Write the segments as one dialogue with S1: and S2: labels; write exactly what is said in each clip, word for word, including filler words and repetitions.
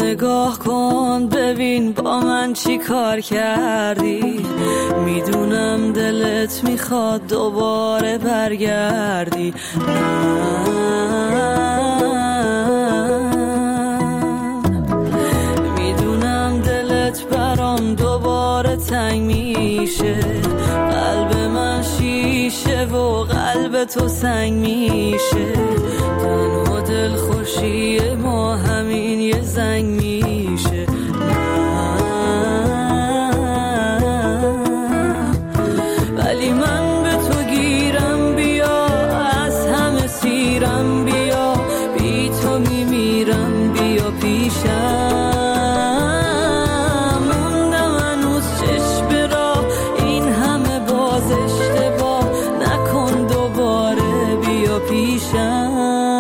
S1: نگاه کن ببین با من چی کار کردی. میدونم دلت میخواد دوباره برگردی. میدونم دلت برام دوباره تنگ میشه. قلب من شیشه و قلب تو سنگ میشه. تنها دل خوشی ما همین یه زنگ میشه. ولی من به تو گیرم بیا، از همه سیرم بیا، بی تو میمیرم بیا پیشم. موندم هنوز چشم راه، این همه باز اشتباه نکن دوباره بیا پیشم.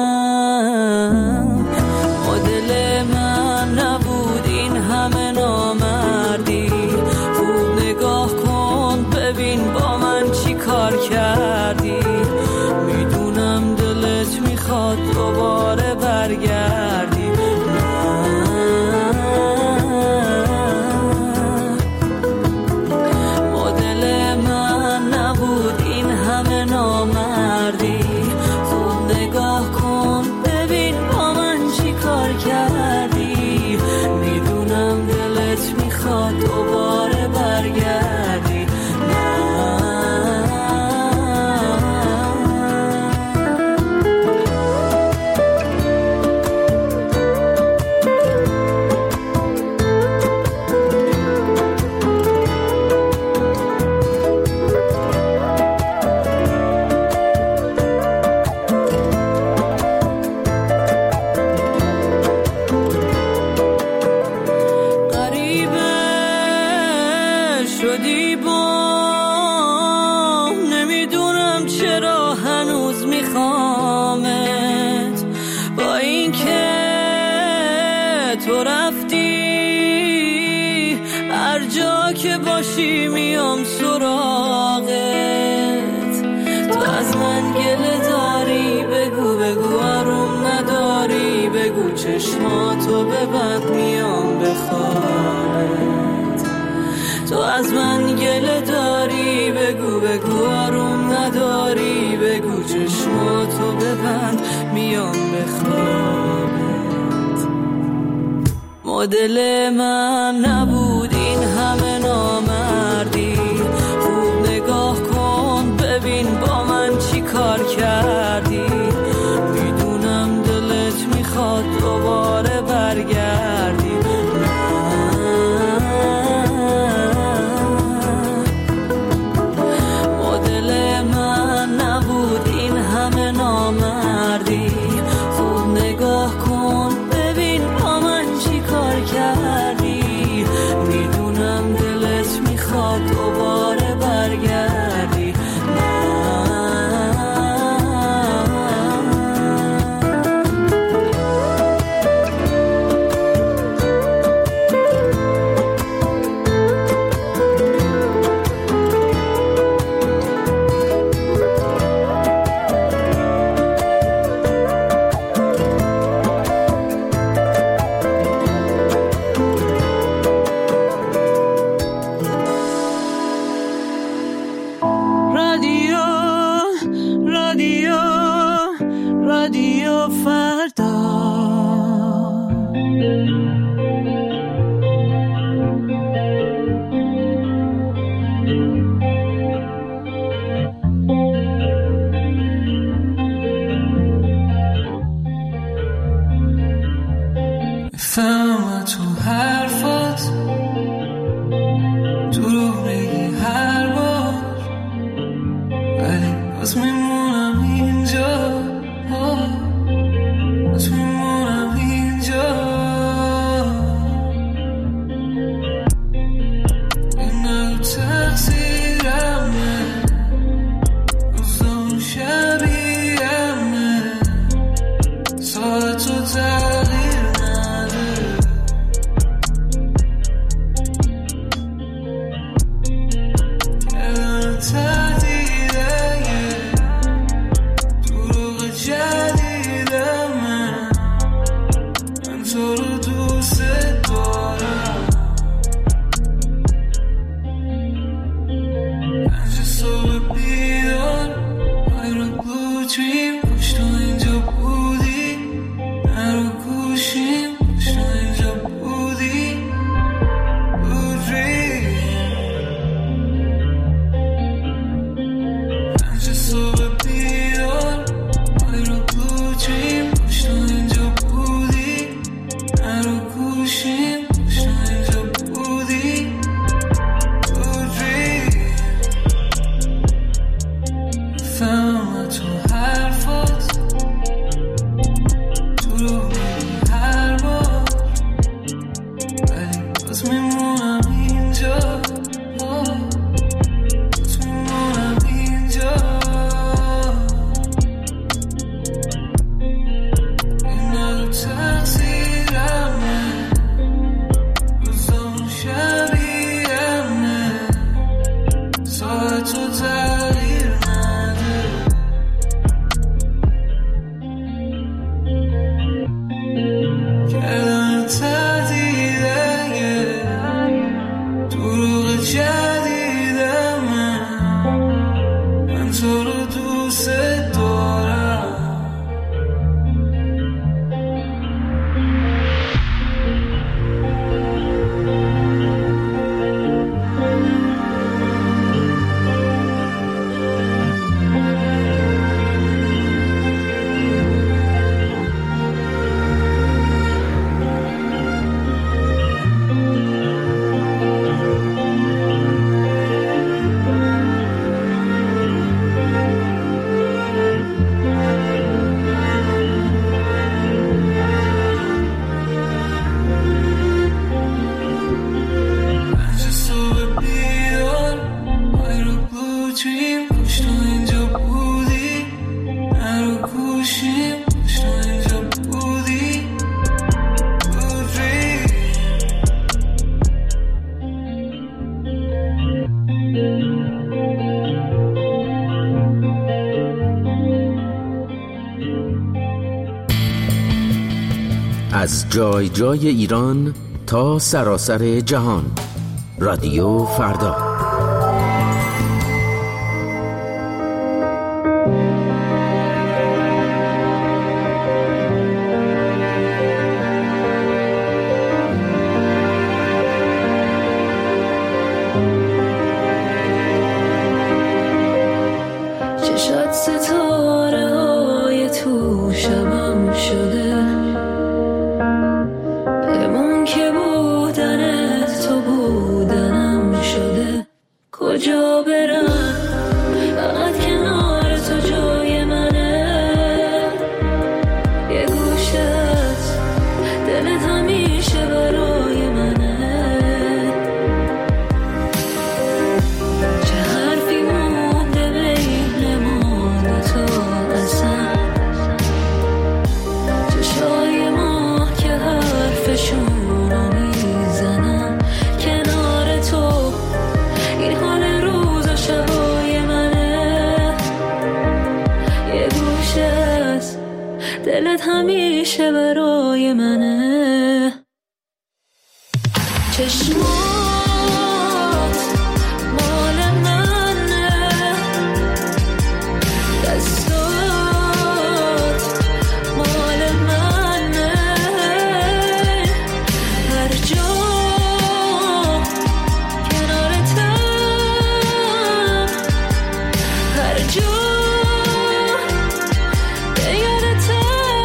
S1: مدل من نبود این همه نامردی. خوب نگاه کن ببین با من چی کار کردی. میدونم دلت میخواد دوباره برگردی. مدل من نبود این همه نامردی. خوب نگاه کن ببین با من چی کار کردی. میدونم دلت میخواد دوباره برگردی. شدی بام نمیدونم چرا هنوز میخوامت. با این که تو رفتی هر جا که باشی میام سراغت. تو از من گله داری بگو بگو آروم نداری بگو چشماتو ببند میام بخوابت. تو از من گله داری بگو بگو آروم نداری بگو چشماتو ببند میام بخوابت. مدل من نبود این همه نامردی. خوب نگاه کن ببین با من چی کار کردی. میدونم دلت میخواد دوباره برگردی. نامردی. خوب نگاه کن ببین با من چی کار کردی. میدونم دلت میخواد دوباره برگردی. رادیو فردا.
S2: فهم تو حرفات دروغ میگی هر بار ولی باز میمونم اینجا. باز میمونم اینجا. این تقصیرمه روزم شبیهمه ساعت و تغییر نده. الان تهدیده دروغ جدیدمه. من تو رو دوست پنج صبح بیدار I رو blue dream پشت تو اینجا بودی نرو گوشیم پشت تو اینجا بودی blue dream پنج صبح بیدار I رو blue dream پشت تو اینجا بودی نرو گوشیم پشت تو اینجا بودی blue dream فهم تو حرفات تو رو میگی هر بار ولی باز میمونم اینجا باز میمونم اینجا اینا رو تقصیرمه روزامون شبیه‌مه ساعت رو تغییر نده کردن تهدیده دروغ جدیدمه من تو رو دوست دارم پنج صبح بیدار I رو blue dream پشت تو اینجا بودی نرو گوشیم پشت تو اینجا بودی blue dream
S3: از جای جای ایران تا سراسر جهان، رادیو فردا.
S1: چشات ستاره های تو شبم شده بمون که بودنت تو بودنم شده کجا برم فقط کنار تو جای منه یه گوشت دلت همیشه برای منه چه حرفی مونده بین ما دوتا اصلا چشای ما که حرفشونو میزنن کنار تو این حال روز و شبای منه یه گوشت دلت همیشه برای منه چشمات مال منه دستات مال منه هر جا کنارتم هر جا به یادتم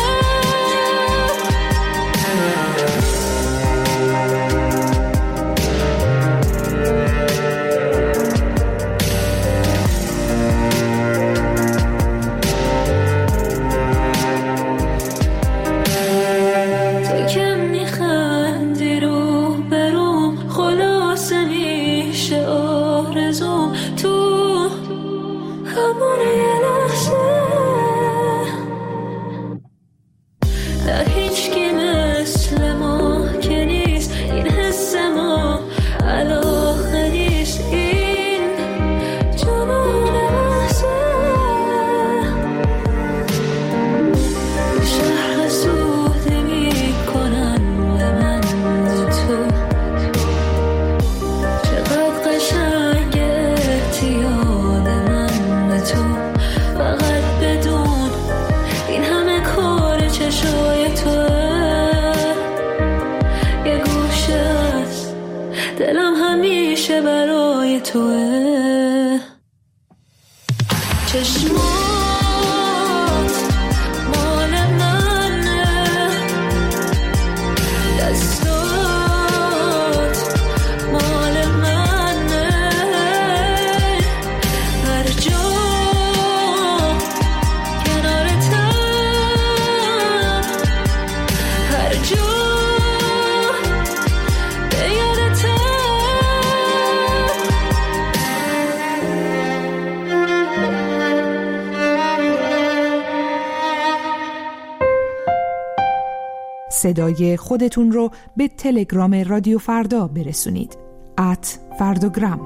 S1: تو که میخندی رو بروم خلاصه میشه آرزوم تو همون یه لحظه نه هیچ کی مثل ما که نیست این حس ما علاقه نیست این جنون لحظه شهر سوده میکنن به من تو چقدر قشنگ احتیاط توه. چشمات مال منه، دستات مال منه، هر جا کنارتم، هر جا به یادتم.
S4: صدای خودتون رو به تلگرام رادیو فردا برسونید. ات فرداگرام.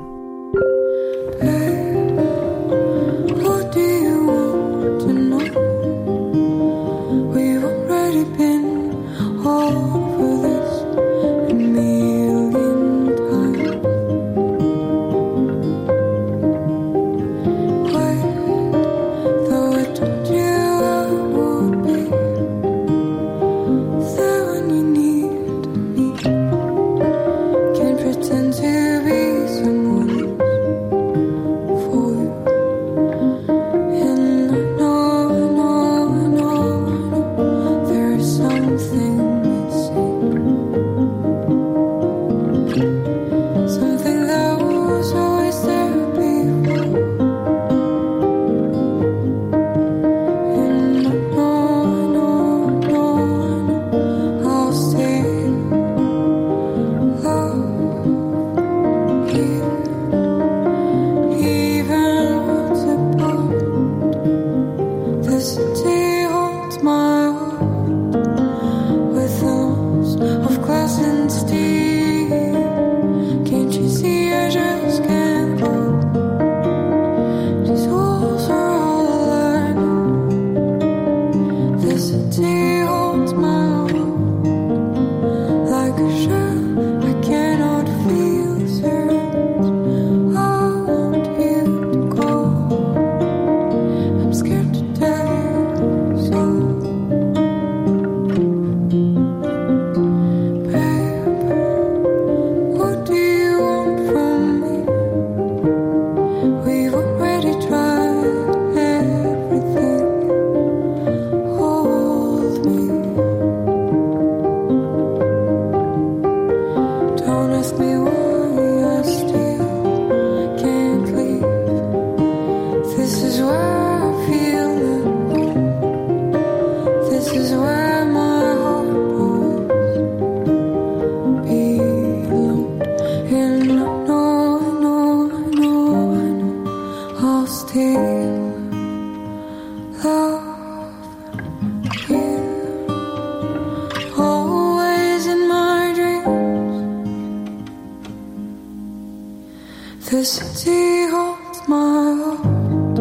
S2: The city holds my heart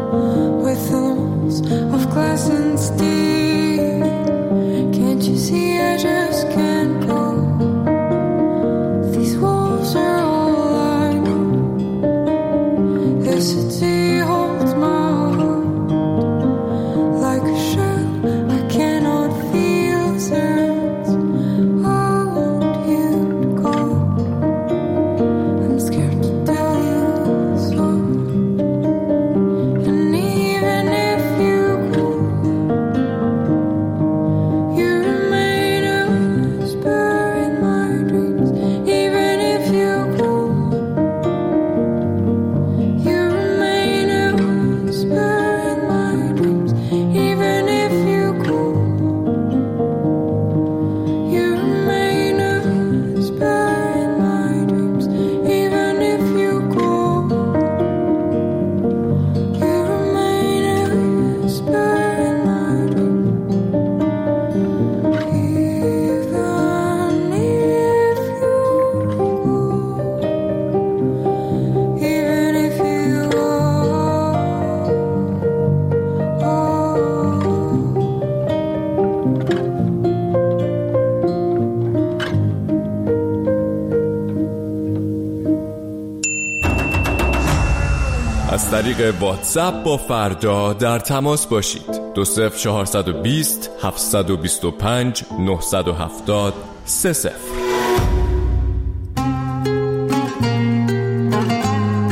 S2: with arms of glass and steel. Can't you see I just can't go? These walls are all I know. The city holds my heart like a shell I cannot feel turns. I want you to go. I'm scared to tell you so. And even if you go, you remain a whisper in my dreams. Even if you go, you remain a whisper in my dreams. Even if you go, you remain a whisper in my dreams. Even if you go, you remain a whisper in my dreams. Even if you go, even if you go,
S5: از طریق واتساپ با فردا در تماس باشید. دو صفر چهارصد و بیست هفتصد و بیست و پنج نهصد و هفتاد سه صفر.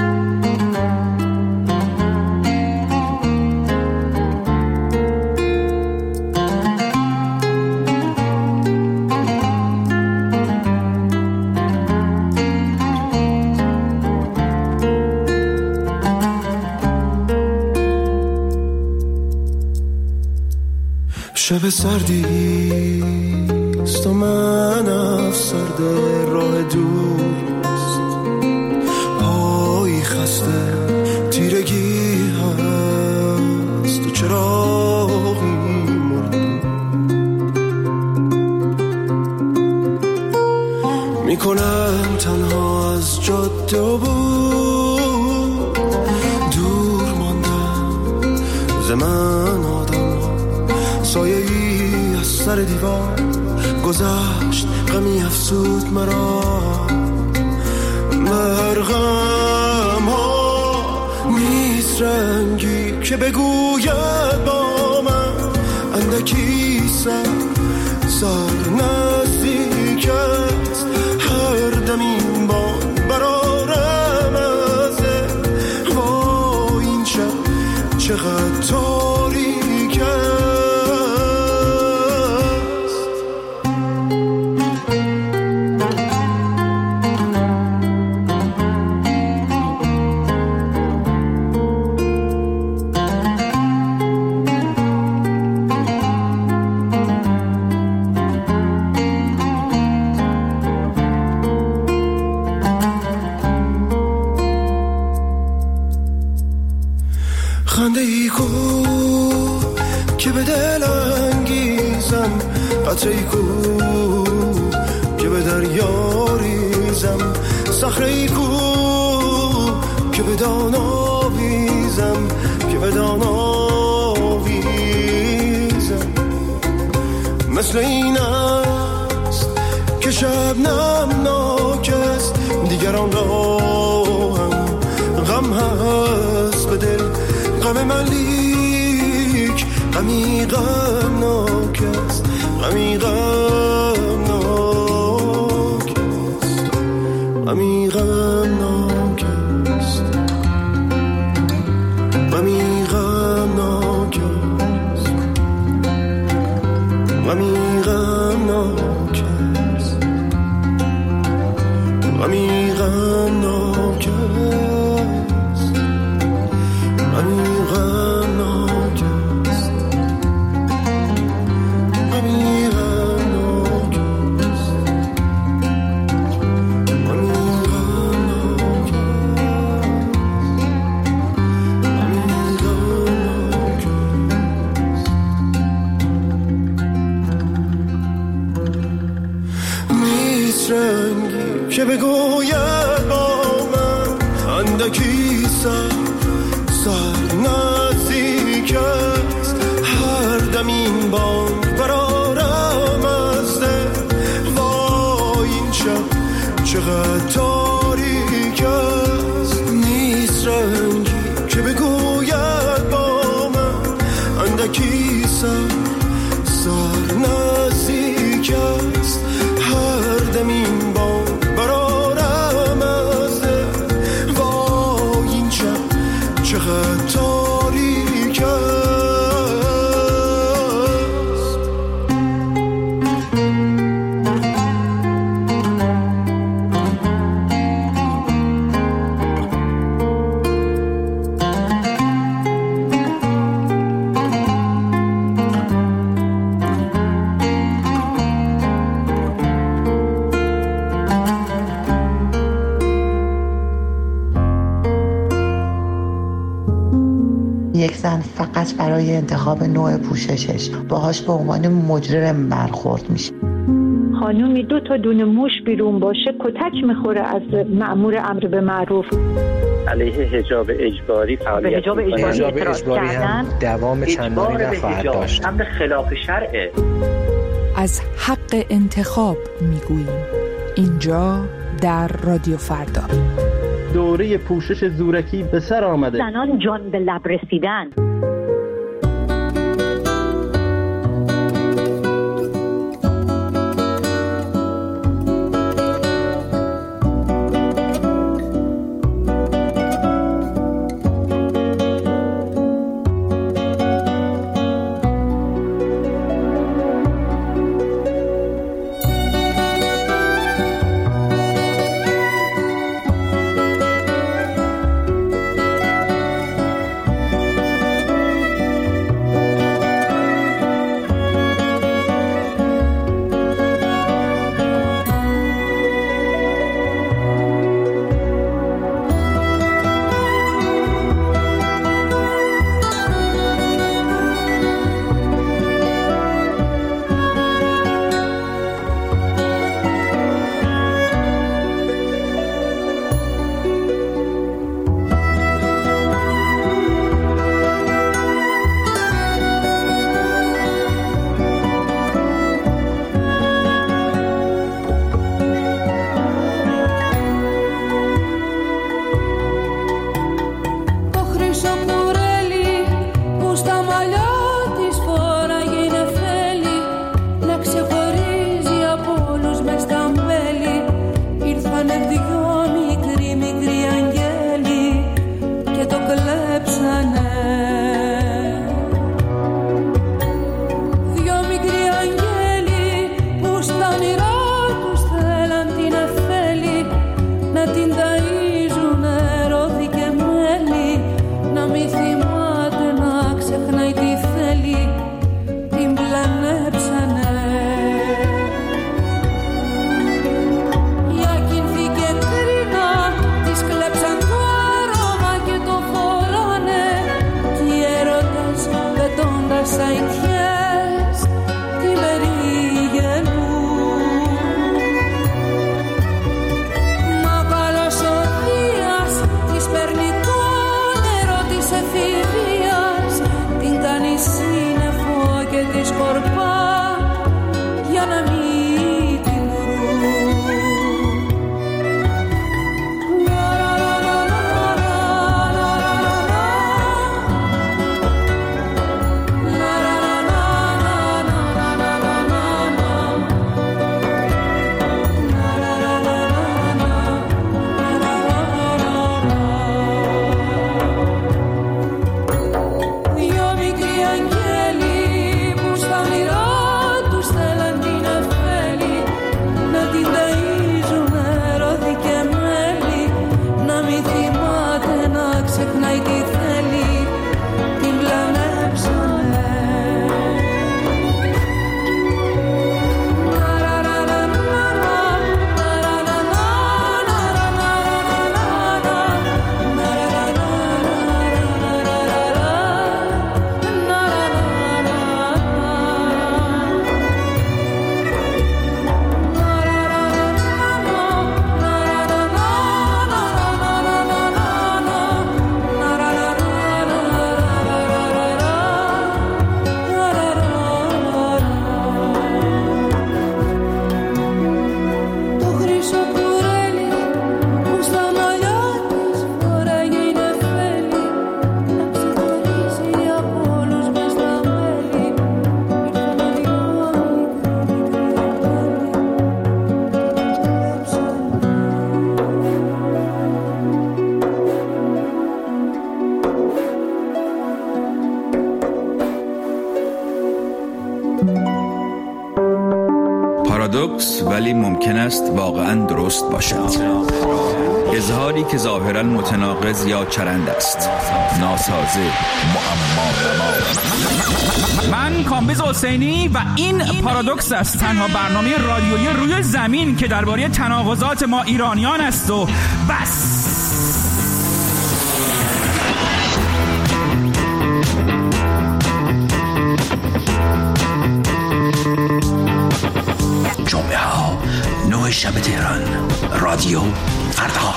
S2: شب سردیست و من افسرده راه دوست، پایی خسته تیرگی هست و چراغی مرده میکنم تنها از جاده و بود دور ماندم زمان آدم سایه ای از سر دیوار گذشت غمی افسود مرا مرغم ها نیست رنگی که بگوید با من اندکی سر سر نزدیک است هر دمین بان برارم ازه با این شب چقدر تاریک است. خنده ای کو که به دل انگیزم، قطره ای کو که به دریا ریزم، صخره ای کو که به دان آویزم، که به دان آویزم. مثل این است که شبنم ناک است، دیگران را هم غم هست به دل، غم من لیک غمی غمناک است، غمی غمناک است، غمی غمناک است، غمی غمناک است، غمی غمناک است، غمی غمناک است. که بگوید با من اندکی سر سر نزدیک است هر دم این بانگ برارم از دل وای این شب چقدر تاریک است نیست رنگی که بگوید با من اندکی سر سر نزدیک است هر دم این بانگ برارم از دل وای این شب چقدر تاریک است.
S6: یک زن فقط برای انتخاب نوع پوششش باهاش به عنوان مجرم برخورد میشه.
S7: خانومی دو تا دونه موش بیرون باشه کتک میخوره از مأمور امر به معروف.
S8: علیه حجاب اجباری فعالیت
S7: حجاب اجباری,
S8: حجاب
S7: اجباری هم
S9: دوام چندانی نخواهد داشت.
S8: امر خلاف شرعه.
S4: از حق انتخاب میگوییم اینجا در رادیو فردا.
S10: دوره پوشش زورکی به سر آمده.
S7: زنان جان به لب رسیدن.
S11: پارادوکس ولی ممکن است واقعا درست باشد. اظهاری که ظاهرا متناقض یا چرند است، ناسازه، معما.
S12: من کامبیز حسینی و این پارادوکس است، تنها برنامه رادیویی روی زمین که درباره تناقضات ما ایرانیان است و بس.
S13: جمعه ها نه شب تهران، رادیو فردا.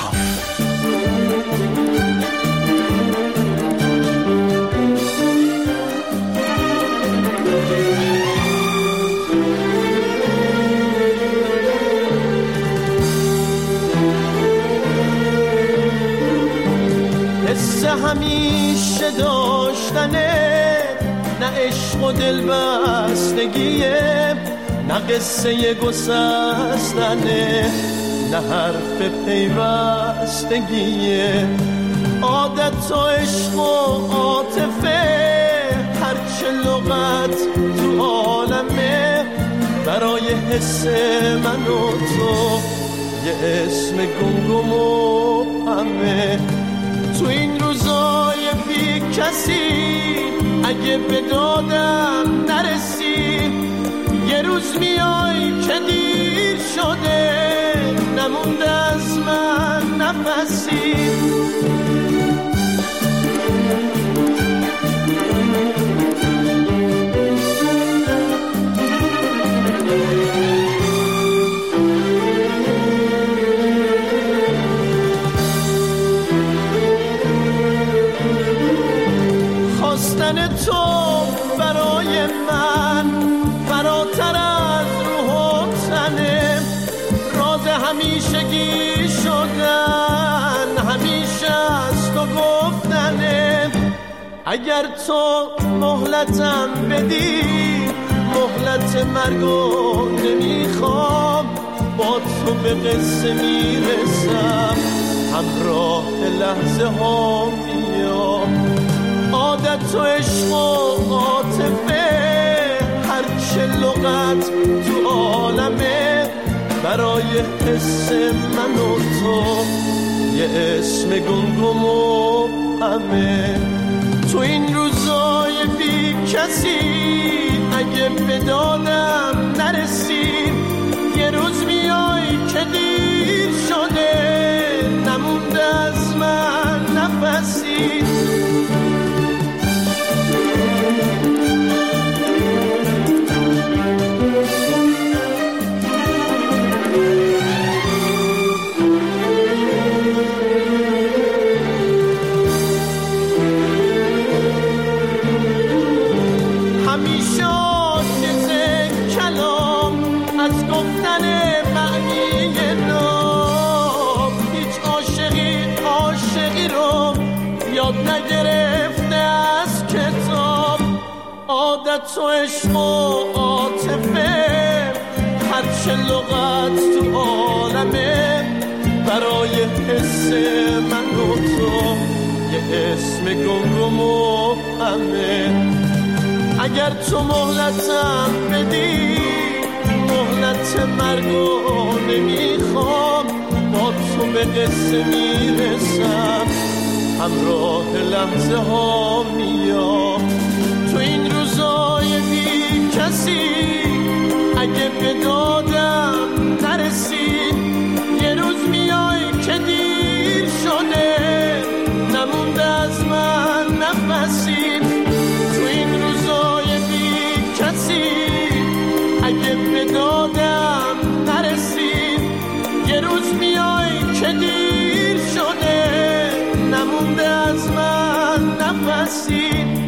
S14: حس همیشه داشتنه، نه عشق و دل بستگیه، نه قصه گسستنه، نه حرف پیوستگیه. عادت و عشق و عاطفه، هرچه لغت تو عالمه، برای حس من و تو یه اسم گمگم و همه. تو این روزای بی کسی اگه به دادم نرسی، یه روز میای که دیر شده، نمونده از من نفسی. خواستن تو برای من فراتر از روح و تنه، راز همیشگی شدن همیشه از تو گفتنه. اگر تو مهلتم بدی مهلت مرگو نمیخوام، با تو به قصه میرسم همراه لحظه ها میام. عادت و عشق و عاطفه هرچه لغت تو عالمه، برای حس من و تو یه اسم گمگم و همه. تو این روزای بی کسی اگه به دادم نرسید، یه روز میای که دیر شده نمونده از من نفسی. نگرفته از کتاب، عادت و عشق و عاطفه هرچه لغت تو عالمه، برای حس من و تو یه اسم گمگم و همه. اگر تو مهلتم بدی مهلت مرگو نمیخوام، با تو به قصه میرسم همراه لحظه ها میام. تو این روزای بی کسی اگه به دادم نرسید، یه روز میای که دیر شده نمونده از من نفسی. تو این روزای بی کسی اگه به دادم نرسید، یه روز میای که دیر شده نمونده از من نفسی.